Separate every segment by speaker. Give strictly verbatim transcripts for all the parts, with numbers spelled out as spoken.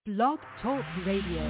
Speaker 1: Blog Talk Radio.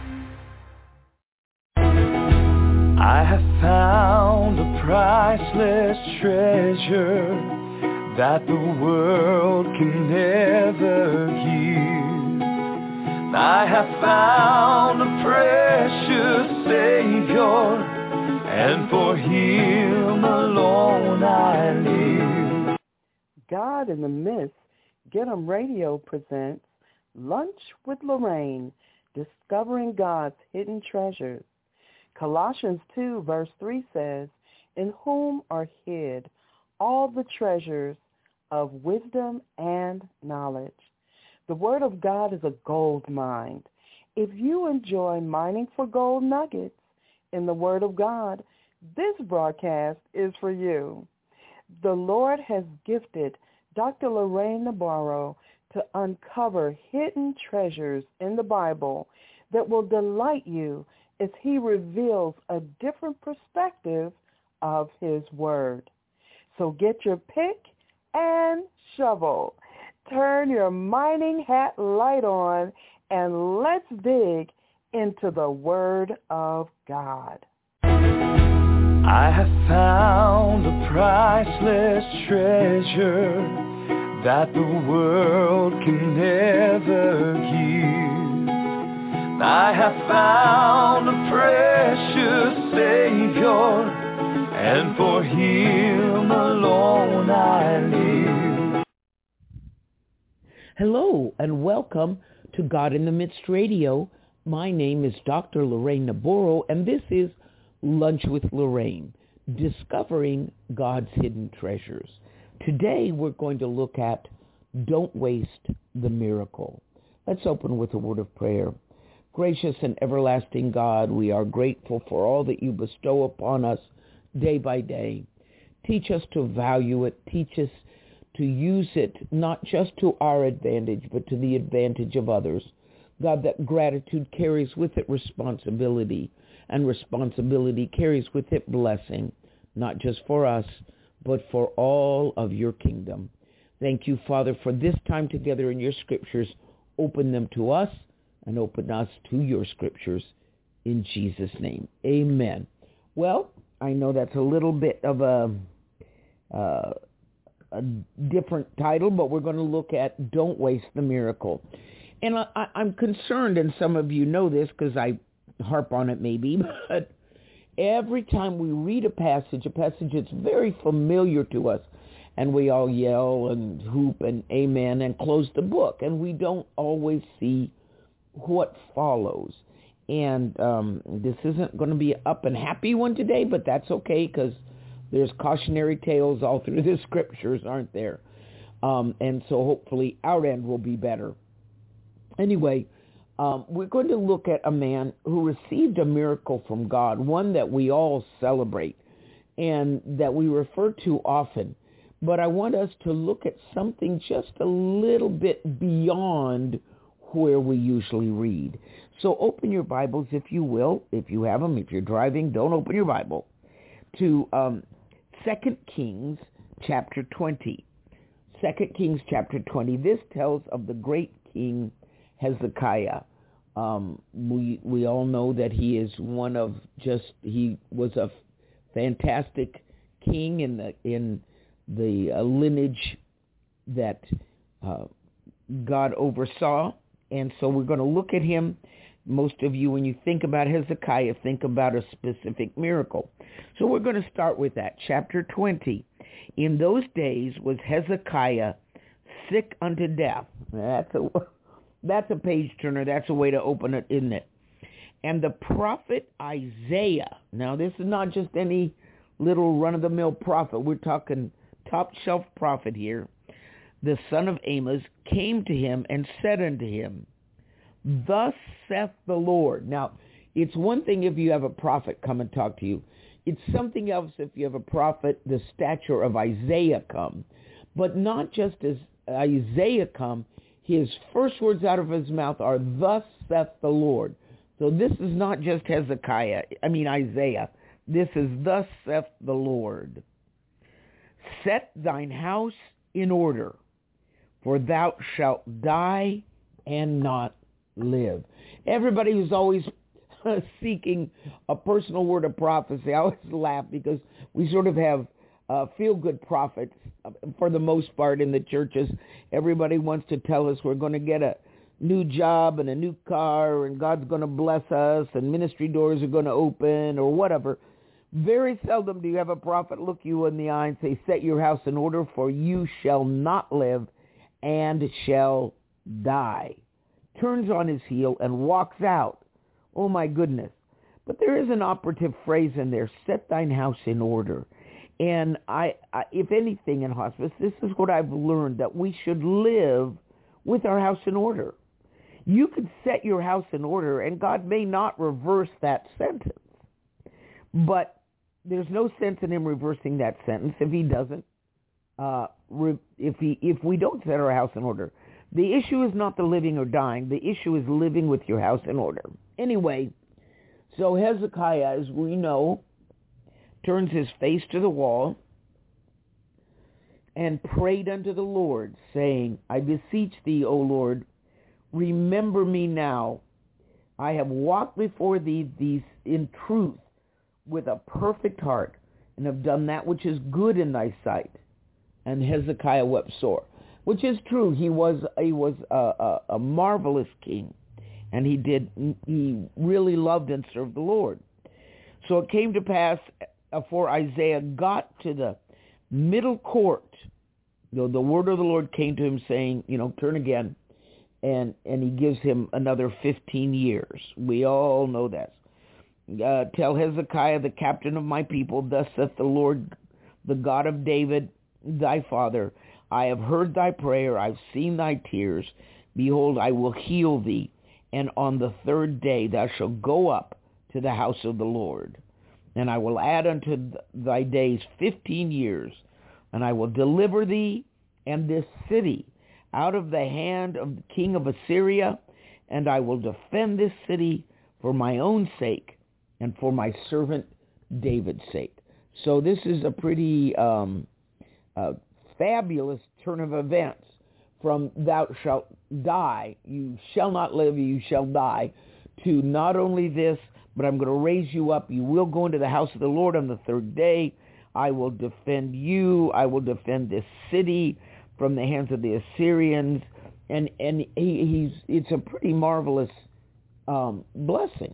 Speaker 2: I have found a priceless treasure that the world can never give. I have found a precious Savior, and for Him alone I live.
Speaker 3: God in the Midst, Get 'em Radio presents Lunch with Lorraine, Discovering God's Hidden Treasures. Colossians two verse three says, in whom are hid all the treasures of wisdom and knowledge. The Word of God is a gold mine. If you enjoy mining for gold nuggets in the Word of God, this broadcast is for you. The Lord has gifted Doctor Lorraine Nabarro to uncover hidden treasures in the Bible that will delight you as he reveals a different perspective of his word. So get your pick and shovel. Turn your mining hat light on, and let's dig into the Word of God.
Speaker 2: I have found a priceless treasure that the world can never give. I have found a precious Savior, and for Him alone I live.
Speaker 4: Hello, and welcome to God in the Midst Radio. My name is Doctor Lorraine Nabarro, and this is Lunch with Lorraine, Discovering God's Hidden Treasures. Today we're going to look at Don't Waste the Miracle. Let's open with a word of prayer. Gracious and everlasting God, we are grateful for all that you bestow upon us day by day. Teach us to value it. Teach us to use it not just to our advantage, but to the advantage of others. God, that gratitude carries with it responsibility, and responsibility carries with it blessing, not just for us, but for all of your kingdom. Thank you, Father, for this time together in your scriptures. Open them to us and open us to your scriptures in Jesus' name. Amen. Well, I know that's a little bit of a, uh, a different title, but we're going to look at Don't Waste the Miracle. And I, I'm concerned, and some of you know this because I harp on it maybe, but every time we read a passage, a passage that's very familiar to us, and we all yell and hoop and amen and close the book, and we don't always see what follows. And um, this isn't going to be an up and happy one today, but that's okay because there's cautionary tales all through the scriptures, aren't there? Um, and so hopefully our end will be better. Anyway, Um, we're going to look at a man who received a miracle from God, one that we all celebrate and that we refer to often. But I want us to look at something just a little bit beyond where we usually read. So open your Bibles, if you will, if you have them. If you're driving, don't open your Bible, to um, Second Kings chapter twenty. Second Kings chapter twenty. This tells of the great king Hezekiah. Um, we we all know that he is one of just he was a fantastic king in the in the uh, lineage that uh, God oversaw, and so we're going to look at him. Most of you, when you think about Hezekiah, think about a specific miracle. So we're going to start with that. Chapter twenty. In those days was Hezekiah sick unto death. That's a That's a page turner. That's a way to open it, isn't it? And the prophet Isaiah. Now, this is not just any little run-of-the-mill prophet. We're talking top-shelf prophet here. The son of Amos came to him and said unto him, Thus saith the Lord. Now, it's one thing if you have a prophet come and talk to you. It's something else if you have a prophet, the stature of Isaiah, come. But not just as Isaiah come, his first words out of his mouth are, Thus saith the Lord. So this is not just Hezekiah, I mean Isaiah. This is, Thus saith the Lord. Set thine house in order, for thou shalt die and not live. Everybody who's always seeking a personal word of prophecy, I always laugh because we sort of have uh, feel-good prophets for the most part in the churches. Everybody wants to tell us we're going to get a new job and a new car and God's going to bless us and ministry doors are going to open or whatever. Very seldom do you have a prophet look you in the eye and say, set your house in order, for you shall not live and shall die. Turns on his heel and walks out. Oh, my goodness. But there is an operative phrase in there, set thine house in order. And I, I, if anything in hospice, this is what I've learned, that we should live with our house in order. You could set your house in order, and God may not reverse that sentence. But there's no sense in him reversing that sentence if he doesn't. Uh, re- if he, if we don't set our house in order. The issue is not the living or dying. The issue is living with your house in order. Anyway, so Hezekiah, as we know, turns his face to the wall and prayed unto the Lord, saying, I beseech thee, O Lord, remember me now. I have walked before thee these in truth with a perfect heart, and have done that which is good in thy sight. And Hezekiah wept sore. Which is true. He was he was a, a, a marvelous king, and he did he really loved and served the Lord. So it came to pass, afore Isaiah got to the middle court, you know, the word of the Lord came to him saying, you know, turn again, and and he gives him another fifteen years. We all know that. Uh, tell Hezekiah, the captain of my people, thus saith the Lord, the God of David, thy father, I have heard thy prayer, I've seen thy tears. Behold, I will heal thee, and on the third day thou shalt go up to the house of the Lord. And I will add unto thy days fifteen years, and I will deliver thee and this city out of the hand of the king of Assyria, and I will defend this city for my own sake and for my servant David's sake. So this is a pretty um, uh, fabulous turn of events from thou shalt die, you shall not live, you shall die, to not only this, but I'm going to raise you up. You will go into the house of the Lord on the third day. I will defend you. I will defend this city from the hands of the Assyrians. And and he, he's it's a pretty marvelous um, blessing.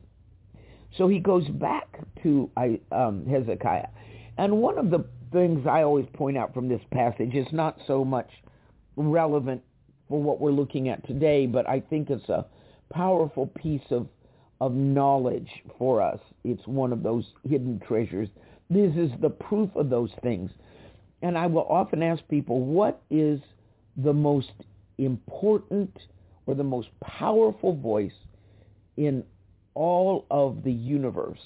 Speaker 4: So he goes back to um, Hezekiah. And one of the things I always point out from this passage is not so much relevant for what we're looking at today, but I think it's a powerful piece of of knowledge for us. It's one of those hidden treasures. This is the proof of those things. And I will often ask people, what is the most important or the most powerful voice in all of the universe?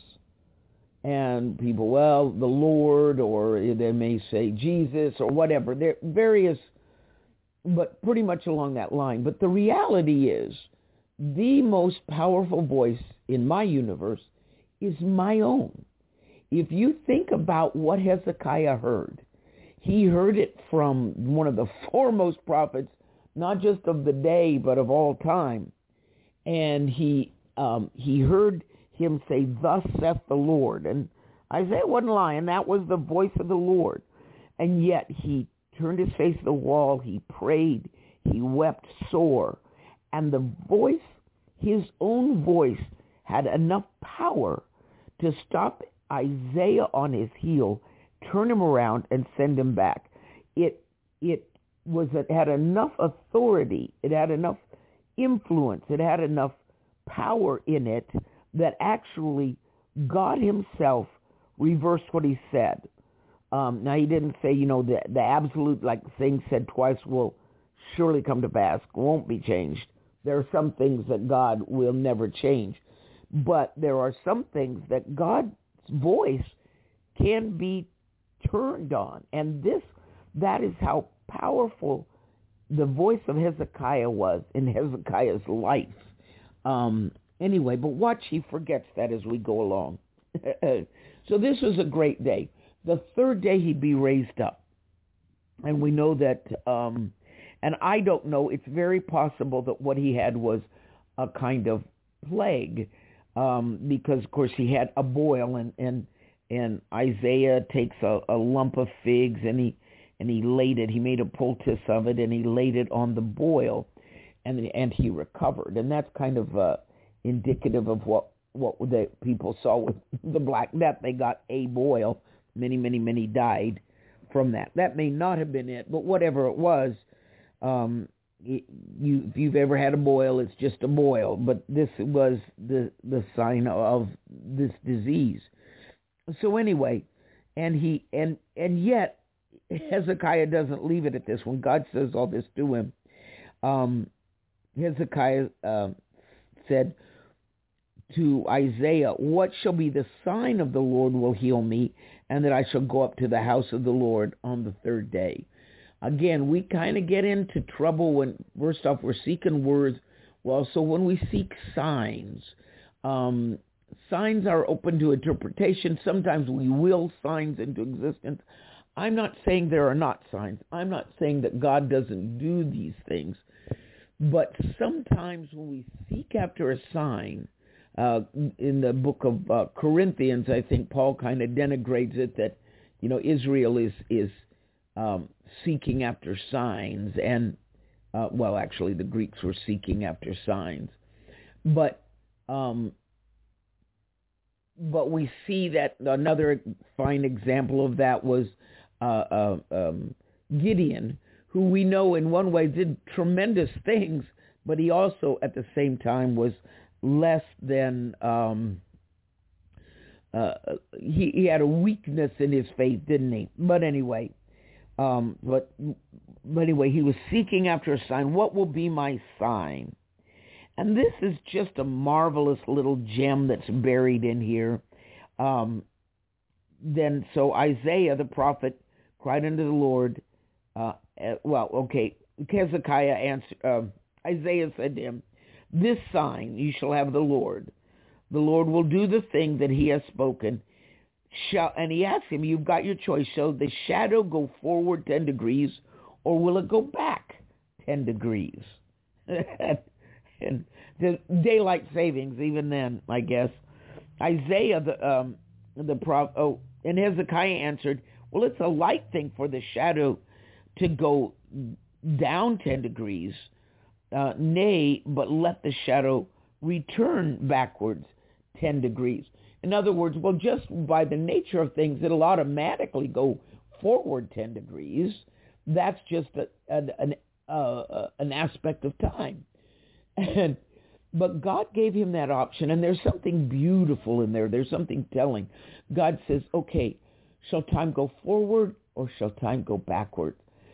Speaker 4: And people, well, the Lord, or they may say Jesus or whatever. There are various, but pretty much along that line. But the reality is, the most powerful voice in my universe is my own. If you think about what Hezekiah heard, he heard it from one of the foremost prophets, not just of the day, but of all time. And he um, he heard him say, thus saith the Lord. And Isaiah wasn't lying. That was the voice of the Lord. And yet he turned his face to the wall. He prayed. He wept sore. And the voice, his own voice, had enough power to stop Isaiah on his heel, turn him around, and send him back. It it was it had enough authority, it had enough influence, it had enough power in it that actually God himself reversed what he said. Um, now, he didn't say, you know, the, the absolute, like things said twice, will surely come to pass, won't be changed. There are some things that God will never change. But there are some things that God's voice can be turned on. And this, that is how powerful the voice of Hezekiah was in Hezekiah's life. Um, anyway, but watch, he forgets that as we go along. So this was a great day. The third day he'd be raised up. And we know that, um, and I don't know, it's very possible that what he had was a kind of plague, um, because of course he had a boil, and and, and Isaiah takes a, a lump of figs and he and he laid it. He made a poultice of it and he laid it on the boil, and and he recovered. And that's kind of uh, indicative of what what the people saw with the Black Death. They got a boil. Many, many, many died from that. That may not have been it, but whatever it was, um, it, you, if you've ever had a boil, it's just a boil. But this was the the sign of this disease. So anyway, and he and and yet Hezekiah doesn't leave it at this. When God says all this to him, um, Hezekiah uh, said to Isaiah, "What shall be the sign of the Lord will heal me, and that I shall go up to the house of the Lord on the third day?" Again, we kind of get into trouble when, first off, we're seeking words. Well, so when we seek signs, um, signs are open to interpretation. Sometimes we will signs into existence. I'm not saying there are not signs. I'm not saying that God doesn't do these things. But sometimes when we seek after a sign, Uh, in the book of uh, Corinthians, I think Paul kind of denigrates it that, you know, Israel is is um, seeking after signs, and uh, well, actually, the Greeks were seeking after signs, but um, but we see that another fine example of that was uh, uh, um, Gideon, who we know in one way did tremendous things, but he also at the same time was less than, um, uh, he, he had a weakness in his faith, didn't he? But anyway, um, but, but anyway, he was seeking after a sign. What will be my sign? And this is just a marvelous little gem that's buried in here. Um, then, so Isaiah the prophet cried unto the Lord, uh, uh, well, okay, Hezekiah answered, uh, Isaiah said to him, "This sign you shall have the Lord. The Lord will do the thing that he has spoken." Shall, and he asked him, you've got your choice. Shall the shadow go forward ten degrees, or will it go back ten degrees? And the daylight savings, even then, I guess. Isaiah, the um, the prophet, oh, and Hezekiah answered, well, it's a light thing for the shadow to go down ten degrees. Uh, nay, but let the shadow return backwards ten degrees. In other words, well, just by the nature of things, it'll automatically go forward ten degrees. That's just a, an an, uh, an aspect of time. And but God gave him that option, and there's something beautiful in there. There's something telling. God says, okay, shall time go forward or shall time go backward?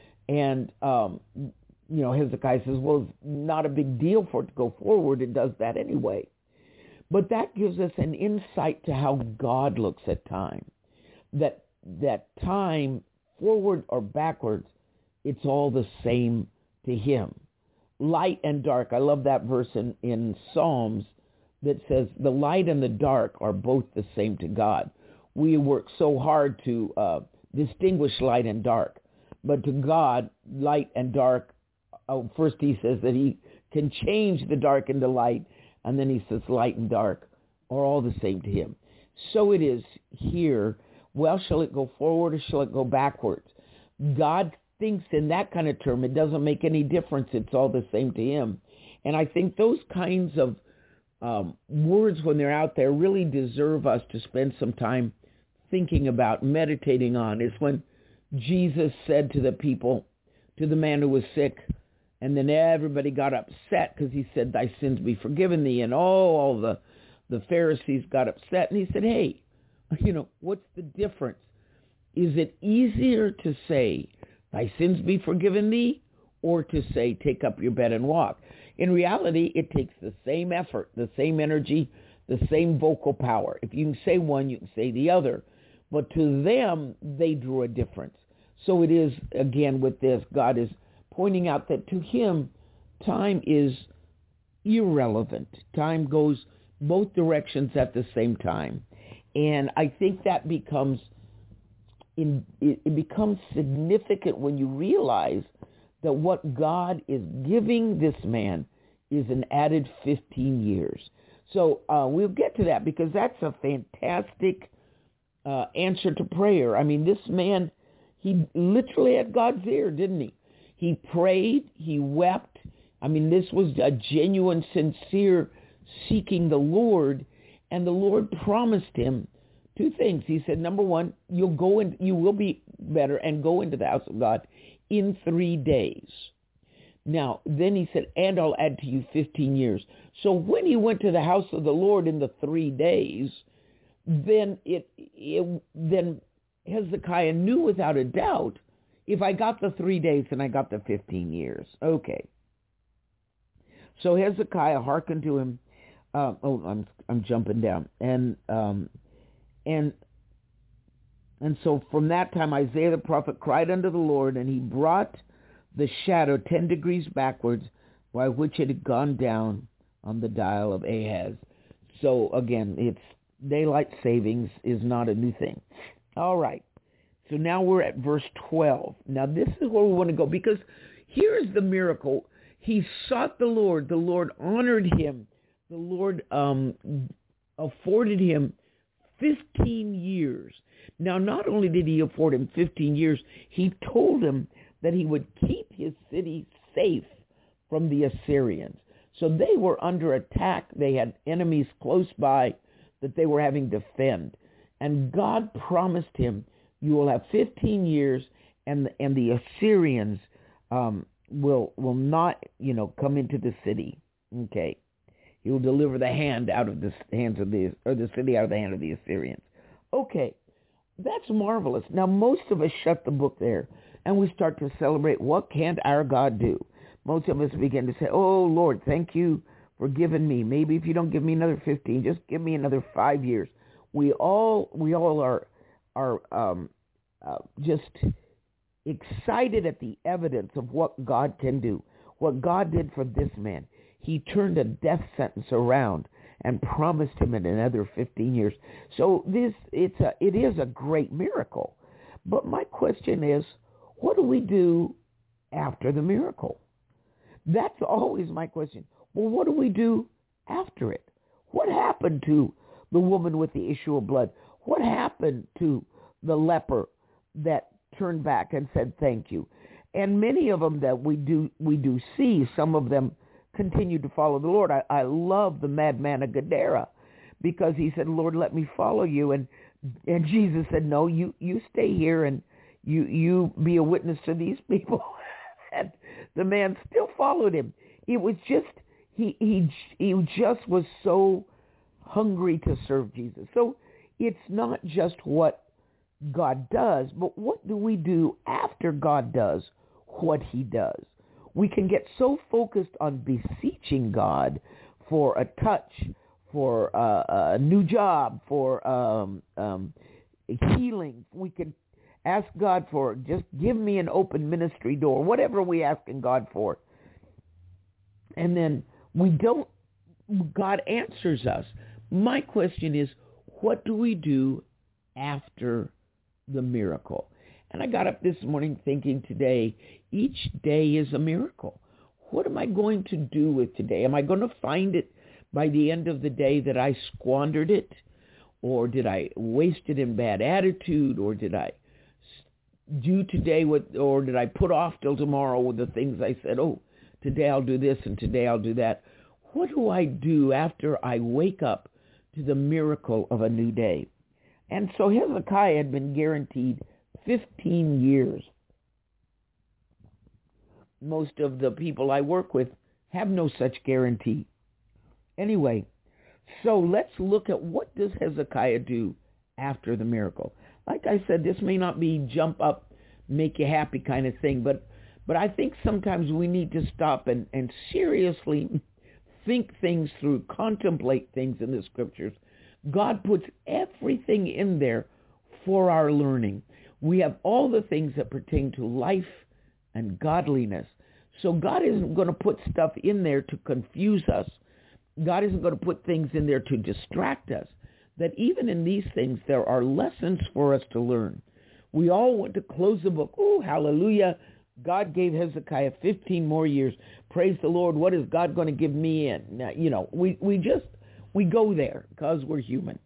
Speaker 4: And um you know, Hezekiah says, well, it's not a big deal for it to go forward. It does that anyway. But that gives us an insight to how God looks at time. That that time, forward or backwards, it's all the same to him. Light and dark. I love that verse in, in Psalms that says the light and the dark are both the same to God. We work so hard to uh, distinguish light and dark. But to God, light and dark, Oh, first he says that he can change the dark into light, and then he says light and dark are all the same to him. So it is here. Well, shall it go forward or shall it go backwards? God thinks in that kind of term. It doesn't make any difference. It's all the same to him. And I think those kinds of um, words, when they're out there, really deserve us to spend some time thinking about, meditating on. Is when Jesus said to the people, to the man who was sick, and then everybody got upset because he said, thy sins be forgiven thee. And oh, all the, the Pharisees got upset. And he said, hey, you know, what's the difference? Is it easier to say, thy sins be forgiven thee, or to say, take up your bed and walk? In reality, it takes the same effort, the same energy, the same vocal power. If you can say one, you can say the other. But to them, they drew a difference. So it is, again, with this, God is pointing out that to him, time is irrelevant. Time goes both directions at the same time. And I think that becomes in, it becomes significant when you realize that what God is giving this man is an added fifteen years. So uh, we'll get to that because that's a fantastic uh, answer to prayer. I mean, this man, he literally had God's ear, didn't he? He prayed, he wept. I mean, this was a genuine, sincere seeking the Lord, and the Lord promised him two things. He said, number one, you'll go in, you will be better and go into the house of God in three days. Now, then he said, and I'll add to you fifteen years. So when he went to the house of the Lord in the three days, then it, it then Hezekiah knew without a doubt, if I got the three days, then I got the fifteen years. Okay. So Hezekiah hearkened to him. Uh, oh, I'm I'm jumping down, and um, and and so from that time Isaiah the prophet cried unto the Lord, and he brought the shadow ten degrees backwards, by which it had gone down on the dial of Ahaz. So again, it's daylight savings is not a new thing. All right. So now we're at verse twelve. Now this is where we want to go, because here's the miracle. He sought the Lord. The Lord honored him. The Lord um, afforded him fifteen years. Now, not only did he afford him fifteen years, he told him that he would keep his city safe from the Assyrians. So they were under attack. They had enemies close by that they were having to defend. And God promised him, you will have fifteen years, and the, and the Assyrians um, will will not, you know, come into the city. Okay. He will deliver the hand out of the hands of the, or the city out of the hand of the Assyrians. Okay, that's marvelous. Now, most of us shut the book there, and we start to celebrate, what can our God do? Most of us begin to say, oh, Lord, thank you for giving me. Maybe if you don't give me another fifteen, just give me another five years. We all we all are, are um, uh, just excited at the evidence of what God can do, what God did for this man. He turned a death sentence around and promised him in another fifteen years. So this it's a it is a great miracle. But my question is, what do we do after the miracle? That's always my question. Well, what do we do after it? What happened to the woman with the issue of blood? What happened to the leper that turned back and said thank you? And many of them that we do we do see, some of them continued to follow the Lord. I, I love the madman of Gadara, because he said, Lord, let me follow you. And and Jesus said, no, you, you stay here and you you be a witness to these people. And the man still followed him. It was just, he, he, he just was so hungry to serve Jesus. So it's not just what God does, but what do we do after God does what he does? We can get so focused on beseeching God for a touch, for a, a new job, for um, um, healing. We can ask God for, just give me an open ministry door, whatever we asking God for. And then we don't, God answers us. My question is, what do we do after the miracle? And I got up this morning thinking today, each day is a miracle. What am I going to do with today? Am I going to find it by the end of the day that I squandered it? Or did I waste it in bad attitude? Or did I do today what, or did I put off till tomorrow with the things I said, oh, today I'll do this and today I'll do that? What do I do after I wake up to the miracle of a new day? And so Hezekiah had been guaranteed fifteen years. Most of the people I work with have no such guarantee. Anyway, so let's look at, what does Hezekiah do after the miracle? Like I said, this may not be jump up, make you happy kind of thing, but but I think sometimes we need to stop and, and seriously think things through, contemplate things in the scriptures. God puts everything in there for our learning. We have all the things that pertain to life and godliness. So God isn't going to put stuff in there to confuse us. God isn't going to put things in there to distract us. That even in these things, there are lessons for us to learn. We all want to close the book. Oh, hallelujah. God gave Hezekiah fifteen more years. Praise the Lord. What is God going to give me in? Now, you know, we, we just, we go there because we're human.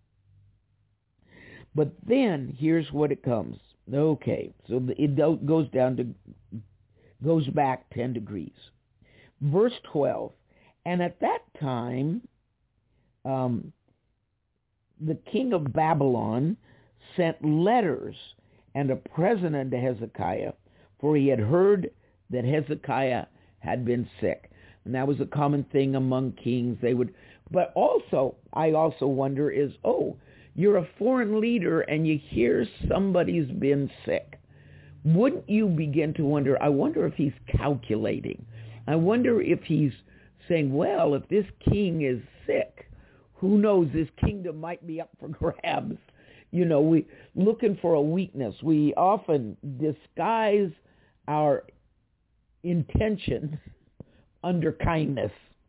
Speaker 4: But then here's what it comes. Okay, so it goes down to, goes back ten degrees. Verse twelve, and at that time, um, the king of Babylon sent letters and a present unto Hezekiah, for he had heard that Hezekiah had been sick. And that was a common thing among kings. They would, but also, I also wonder is, oh, you're a foreign leader and you hear somebody's been sick. Wouldn't you begin to wonder, I wonder if he's calculating. I wonder if he's saying, well, if this king is sick, who knows, this kingdom might be up for grabs. You know, we looking for a weakness. We often disguise our intentions under kindness.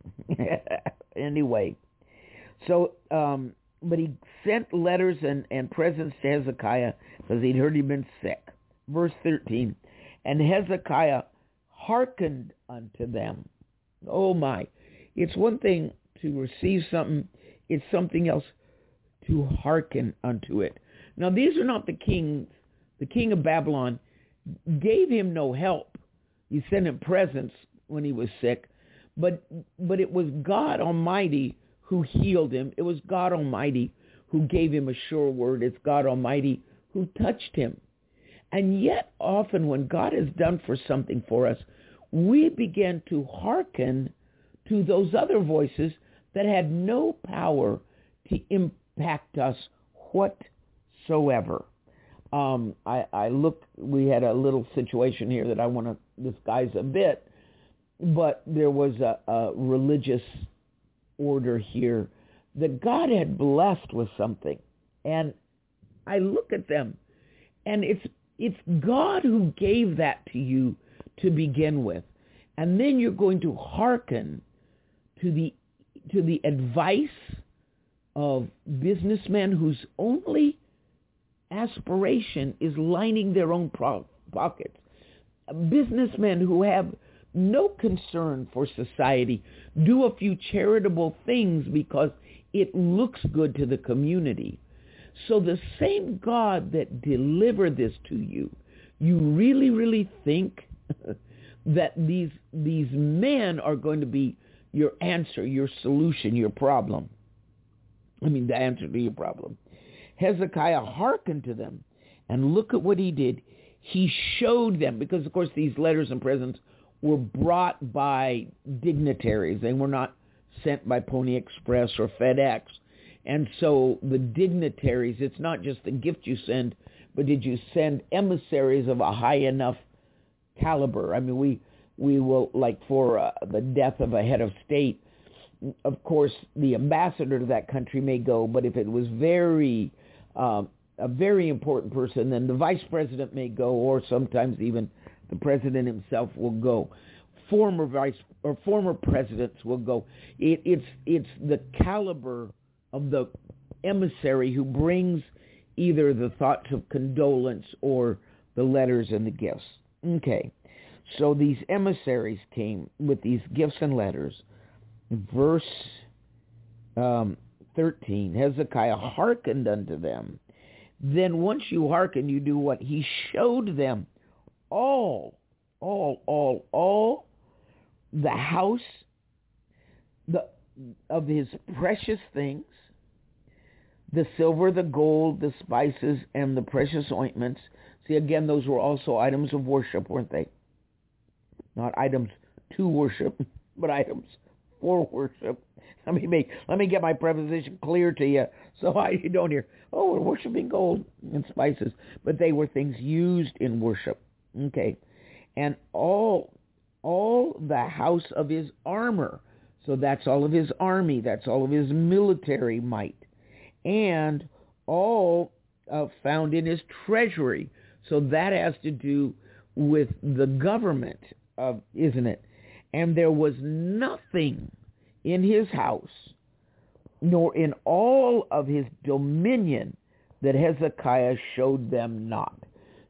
Speaker 4: Anyway, so, um, but he sent letters and, and presents to Hezekiah because he'd heard he'd been sick. Verse thirteen, and Hezekiah hearkened unto them. Oh my, it's one thing to receive something, it's something else to hearken unto it. Now these are not the kings. The king of Babylon gave him no help. He sent him presents when he was sick, but but it was God Almighty who healed him. It was God Almighty who gave him a sure word. It's God Almighty who touched him. And yet often when God has done for something for us, we begin to hearken to those other voices that had no power to impact us whatsoever. Um, I, I looked, we had a little situation here that I want to disguise a bit, but there was a, a religious order here that God had blessed with something. And I look at them, and it's it's God who gave that to you to begin with. And then you're going to hearken to the to the advice of businessmen whose only aspiration is lining their own pro- pockets. Businessmen who have no concern for society, do a few charitable things because it looks good to the community. So the same God that delivered this to you, you really, really think that these these men are going to be your answer, your solution, your problem. I mean, the answer to your problem. Hezekiah hearkened to them, and look at what he did. He showed them, because, of course, these letters and presents were brought by dignitaries. They were not sent by Pony Express or FedEx. And so the dignitaries, it's not just the gift you send, but did you send emissaries of a high enough caliber? I mean, we we will, like for uh, the death of a head of state, of course, the ambassador to that country may go, but if it was very, um, a very important person, then the vice president may go, or sometimes even the president himself will go. Former vice or former presidents will go. It, it's it's the caliber of the emissary who brings either the thoughts of condolence or the letters and the gifts. Okay, so these emissaries came with these gifts and letters. Verse um, thirteen, Hezekiah hearkened unto them. Then once you hearken, you do what? He showed them all, all, all, all the house the of his precious things, the silver, the gold, the spices, and the precious ointments. See, again, those were also items of worship, weren't they? Not items to worship, but items for worship. Let me make, let me get my preposition clear to you so I you don't hear, oh, we're worshiping gold and spices. But they were things used in worship. Okay. And all all the house of his armor. So that's all of his army. That's all of his military might. And all uh, found in his treasury. So that has to do with the government, of, isn't it? And there was nothing in his house, nor in all of his dominion, that Hezekiah showed them not.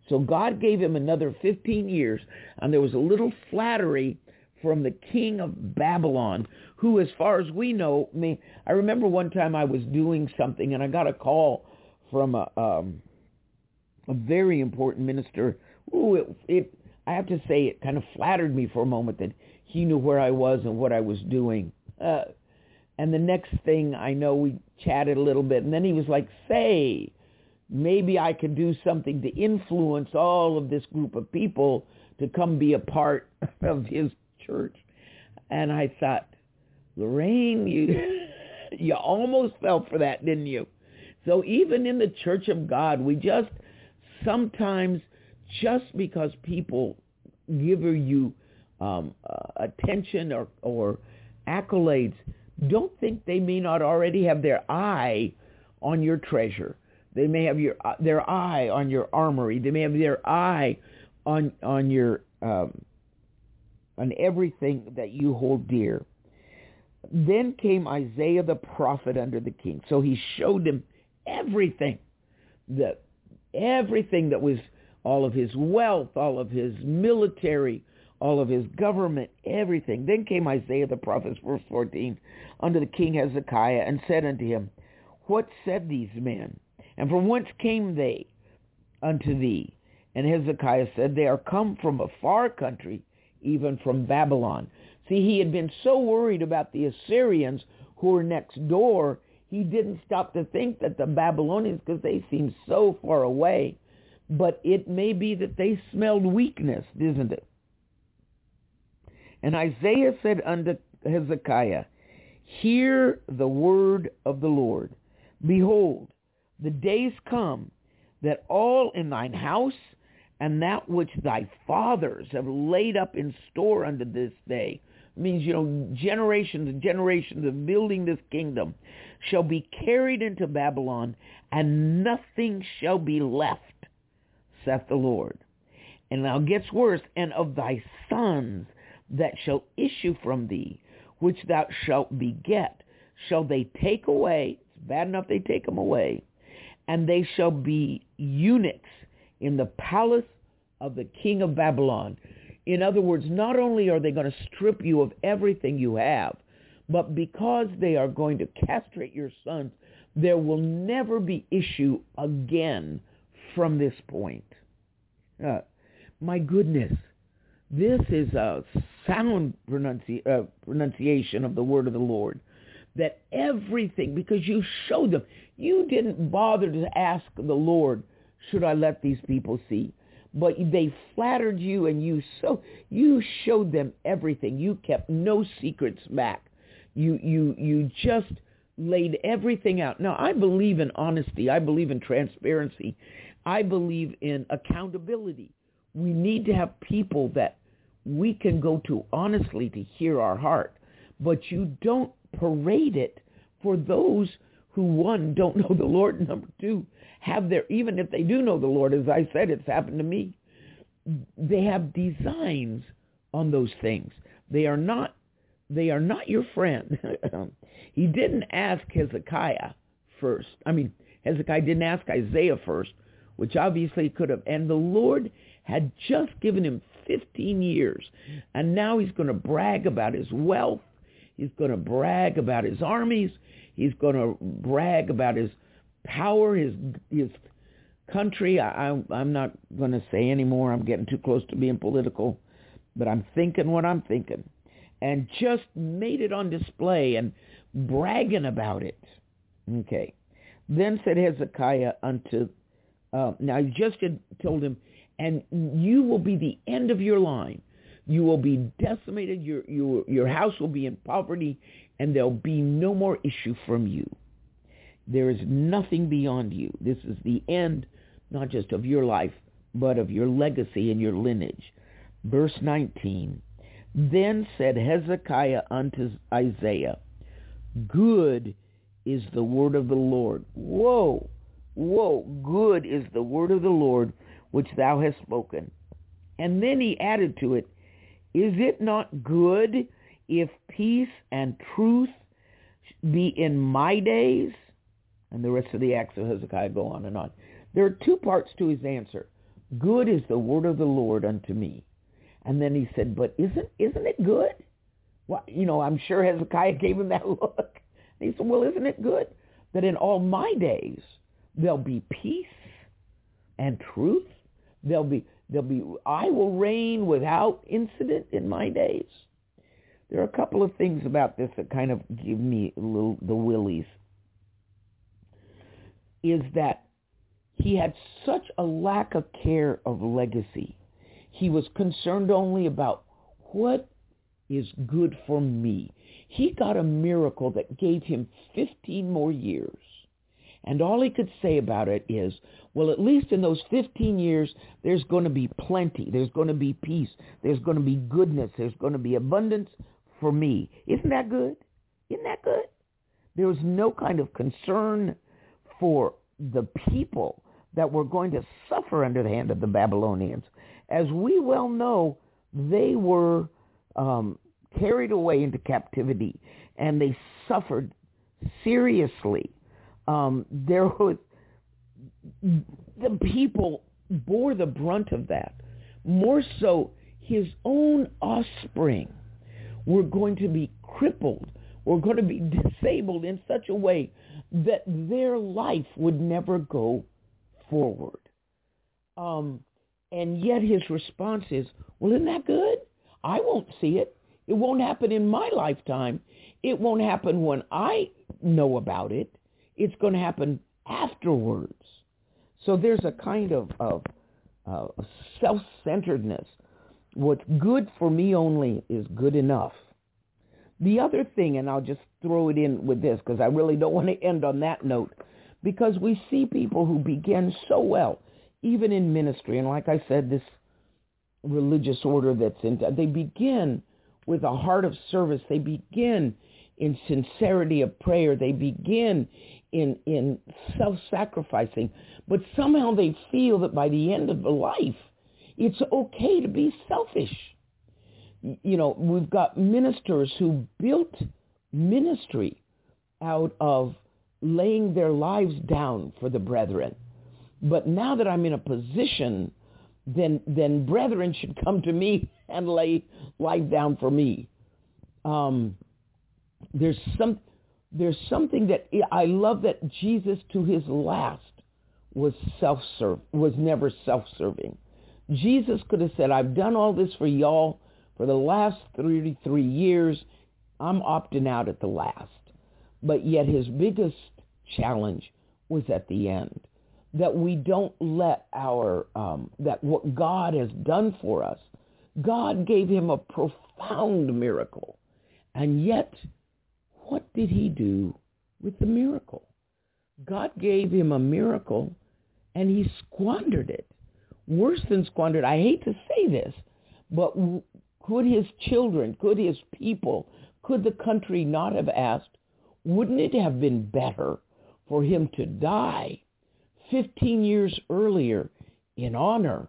Speaker 4: So God gave him another fifteen years, and there was a little flattery from the king of Babylon, who, as far as we know, I mean, I remember one time I was doing something, and I got a call from a, um, a very important minister. Ooh, it, it, I have to say, it kind of flattered me for a moment that he knew where I was and what I was doing. Uh, and the next thing I know, we chatted a little bit, and then he was like, say, maybe I could do something to influence all of this group of people to come be a part of his church. And I thought, Lorraine, you you almost fell for that, didn't you? So even in the Church of God, we just sometimes, just because people give you um, uh, attention or, or accolades, don't think they may not already have their eye on your treasure. They may have your their eye on your armory. They may have their eye on on your um, on everything that you hold dear. Then came Isaiah the prophet under the king. So he showed him everything, the everything that was all of his wealth, all of his military, all of his government, everything. Then came Isaiah the prophet, verse fourteen, unto the king Hezekiah, and said unto him, what said these men? And from whence came they unto thee? And Hezekiah said, they are come from a far country, even from Babylon. See, he had been so worried about the Assyrians who were next door, he didn't stop to think that the Babylonians, because they seemed so far away, but it may be that they smelled weakness, isn't it? And Isaiah said unto Hezekiah, hear the word of the Lord. Behold, the days come that all in thine house and that which thy fathers have laid up in store unto this day, means, you know, generations and generations of building this kingdom, shall be carried into Babylon, and nothing shall be left, saith the Lord. And now it gets worse, and of thy sons that shall issue from thee, which thou shalt beget, shall they take away, it's bad enough they take them away, and they shall be eunuchs in the palace of the king of Babylon. In other words, not only are they going to strip you of everything you have, but because they are going to castrate your sons, there will never be issue again from this point. Uh, my goodness, this is a sound pronunci- uh, pronunciation of the word of the Lord. That everything, because you showed them, you didn't bother to ask the Lord, should I let these people see? But they flattered you, and you so you showed them everything. You kept no secrets back. You you you just laid everything out. Now, I believe in honesty. I believe in transparency. I believe in accountability. We need to have people that we can go to honestly to hear our heart. But you don't parade it for those who, one, don't know the Lord, and number two, have their, even if they do know the Lord, as I said, it's happened to me, they have designs on those things. They are not, they are not your friend. He didn't ask Hezekiah first. I mean, Hezekiah didn't ask Isaiah first, which obviously he could have. And the Lord had just given him fifteen years, and now he's going to brag about his wealth. He's going to brag about his armies. He's going to brag about his power, his his country. I, I, I'm not going to say anymore. I'm getting too close to being political, but I'm thinking what I'm thinking. And just made it on display and bragging about it. Okay. Then said Hezekiah unto, uh, now he just had told him, and you will be the end of your line. You will be decimated. Your, your, your house will be in poverty, and there'll be no more issue from you. There is nothing beyond you. This is the end, not just of your life, but of your legacy and your lineage. Verse nineteen, then said Hezekiah unto Isaiah, good is the word of the Lord. Whoa, whoa, good is the word of the Lord which thou hast spoken. And then he added to it, is it not good if peace and truth be in my days? And the rest of the acts of Hezekiah go on and on. There are two parts to his answer. Good is the word of the Lord unto me. And then he said, but isn't isn't it good? Well, you know, I'm sure Hezekiah gave him that look. And he said, well, isn't it good that in all my days there'll be peace and truth? There'll be, there'll be, I will reign without incident in my days. There are a couple of things about this that kind of give me a little, the willies. Is that he had such a lack of care of legacy. He was concerned only about what is good for me. He got a miracle that gave him fifteen more years. And all he could say about it is, well, at least in those fifteen years, there's going to be plenty. There's going to be peace. There's going to be goodness. There's going to be abundance for me. Isn't that good? Isn't that good? There was no kind of concern for the people that were going to suffer under the hand of the Babylonians. As we well know, they were um, carried away into captivity, and they suffered seriously. Um, there was the people bore the brunt of that. More so, his own offspring were going to be crippled, were going to be disabled in such a way that their life would never go forward. Um, and yet his response is, well, isn't that good? I won't see it. It won't happen in my lifetime. It won't happen when I know about it. It's going to happen afterwards. So there's a kind of, of uh, self-centeredness. What's good for me only is good enough. The other thing, and I'll just throw it in with this because I really don't want to end on that note, because we see people who begin so well, even in ministry, and like I said, this religious order that's in, they begin with a heart of service. They begin in sincerity of prayer. They begin in in self-sacrificing, but somehow they feel that by the end of the life, it's okay to be selfish. You know, we've got ministers who built ministry out of laying their lives down for the brethren. But now that I'm in a position, then then brethren should come to me and lay life down for me. Um, there's some there's something that I love, that Jesus to his last was self-serve, was never self-serving. Jesus could have said, I've done all this for y'all for the last thirty-three years. I'm opting out at the last. But yet his biggest challenge was at the end, that we don't let our, um, that what God has done for us, God gave him a profound miracle. And yet, what did he do with the miracle? God gave him a miracle, and he squandered it. Worse than squandered, I hate to say this, but could his children, could his people, could the country not have asked, wouldn't it have been better for him to die fifteen years earlier in honor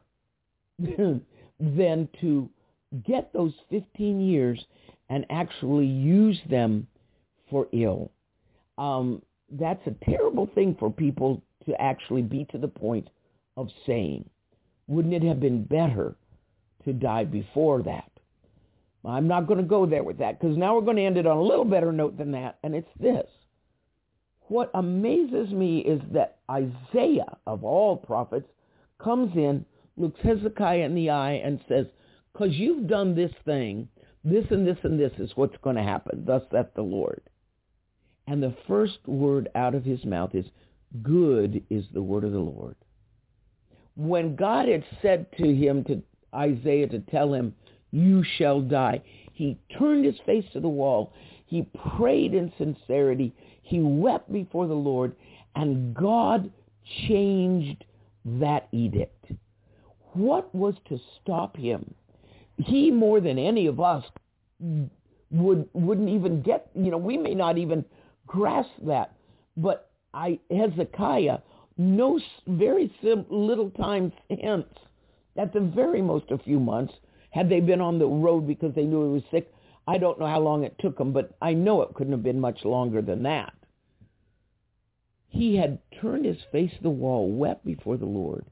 Speaker 4: than to get those fifteen years and actually use them for ill? Um, that's a terrible thing for people to actually be to the point of saying. Wouldn't it have been better to die before that? I'm not going to go there with that, because now we're going to end it on a little better note than that, and it's this. What amazes me is that Isaiah, of all prophets, comes in, looks Hezekiah in the eye, and says, because you've done this thing, this and this and this is what's going to happen. Thus saith the Lord. And the first word out of his mouth is, good is the word of the Lord. When God had said to him, to Isaiah, to tell him, you shall die, he turned his face to the wall. He prayed in sincerity. He wept before the Lord, and God changed that edict. What was to stop him? He, more than any of us, would, wouldn't even get, you know, we may not even grasp that. But I, Hezekiah, no very sim, little time hence, at the very most a few months, had they been on the road because they knew he was sick. I don't know how long it took them, but I know it couldn't have been much longer than that. He had turned his face to the wall, wept before the Lord,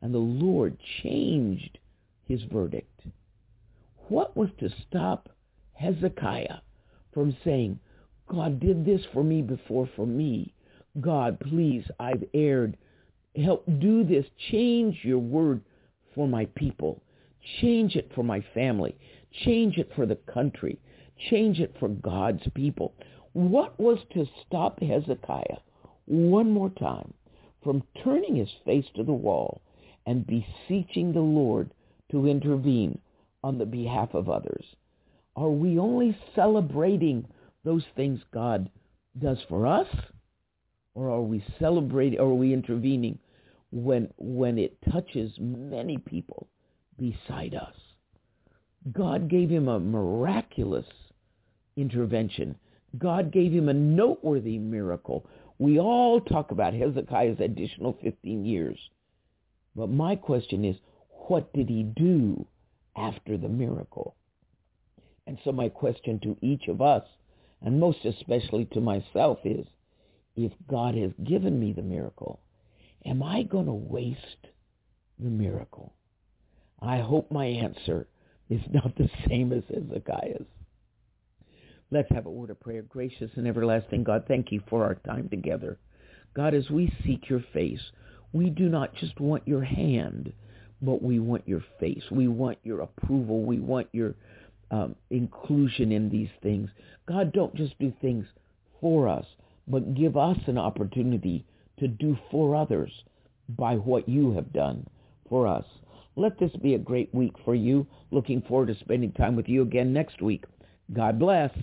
Speaker 4: and the Lord changed his verdict. What was to stop Hezekiah from saying, God did this for me before for me. God, please, I've erred. Help do this. Change your word for my people. Change it for my family. Change it for the country. Change it for God's people. What was to stop Hezekiah one more time from turning his face to the wall and beseeching the Lord to intervene on the behalf of others? Are we only celebrating those things God does for us? Or are we celebrating, or are we intervening when when it touches many people beside us? God gave him a miraculous intervention. God gave him a noteworthy miracle. We all talk about Hezekiah's additional fifteen years. But my question is, what did he do after the miracle? And so my question to each of us, and most especially to myself, is, if God has given me the miracle, am I going to waste the miracle? I hope my answer is not the same as Hezekiah's. Let's have a word of prayer. Gracious and everlasting God, thank you for our time together. God, as we seek your face, we do not just want your hand, but we want your face. We want your approval. We want your um, inclusion in these things. God, don't just do things for us, but give us an opportunity to do for others by what you have done for us. Let this be a great week for you. Looking forward to spending time with you again next week. God bless.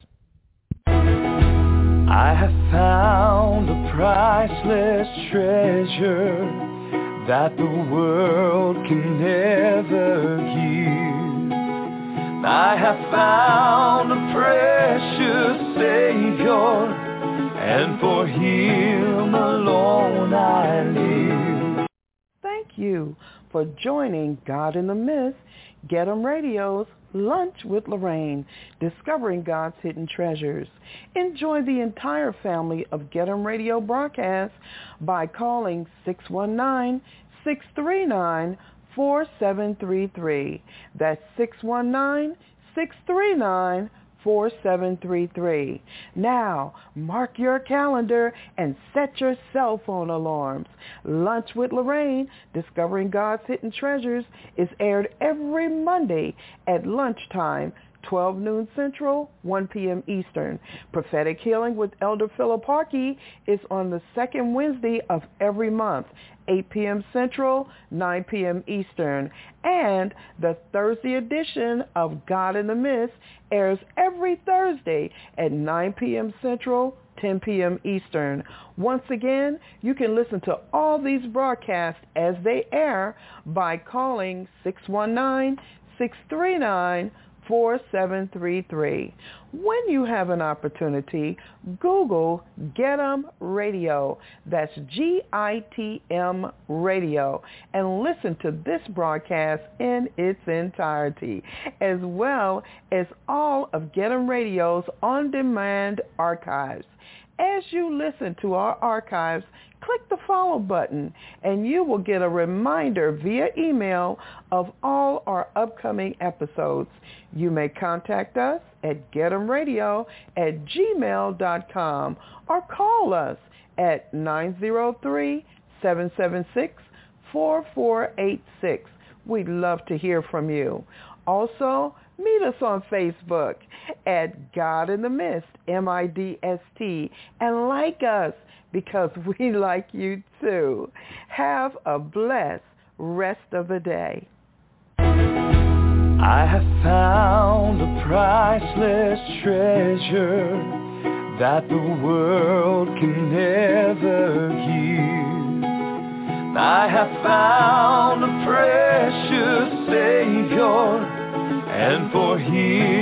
Speaker 2: I have found a priceless treasure that the world can never give. I have found a precious Savior, and for him alone I live.
Speaker 3: Thank you for joining God in the Midst, Get 'em Radio's Lunch with Lorraine, discovering God's hidden treasures. Enjoy the entire family of Get 'em Radio broadcasts by calling six one nine, six three nine, four seven three three. That's six one nine, six three nine, four seven three three. Now, mark your calendar and set your cell phone alarms. Lunch with Lorraine, Discovering God's Hidden Treasures, is aired every Monday at lunchtime, twelve noon Central, one p.m. Eastern. Prophetic Healing with Elder Philip Harkey is on the second Wednesday of every month, eight p.m. Central, nine p.m. Eastern. And the Thursday edition of God in the Midst airs every Thursday at nine p.m. Central, ten p.m. Eastern. Once again, you can listen to all these broadcasts as they air by calling six one nine, six three nine, four seven three three. When you have an opportunity, Google Get 'em Radio. That's G I T M Radio. And listen to this broadcast in its entirety, as well as all of Get 'em Radio's on-demand archives. As you listen to our archives, click the follow button and you will get a reminder via email of all our upcoming episodes. You may contact us at get em radio at gmail dot com or call us at nine zero three, seven seven six, four four eight six. We'd love to hear from you. Also, meet us on Facebook at God in the Midst, M I D S T, and like us because we like you too. Have a blessed rest of the day.
Speaker 2: I have found a priceless treasure that the world can never give. I have found a precious Savior, and for him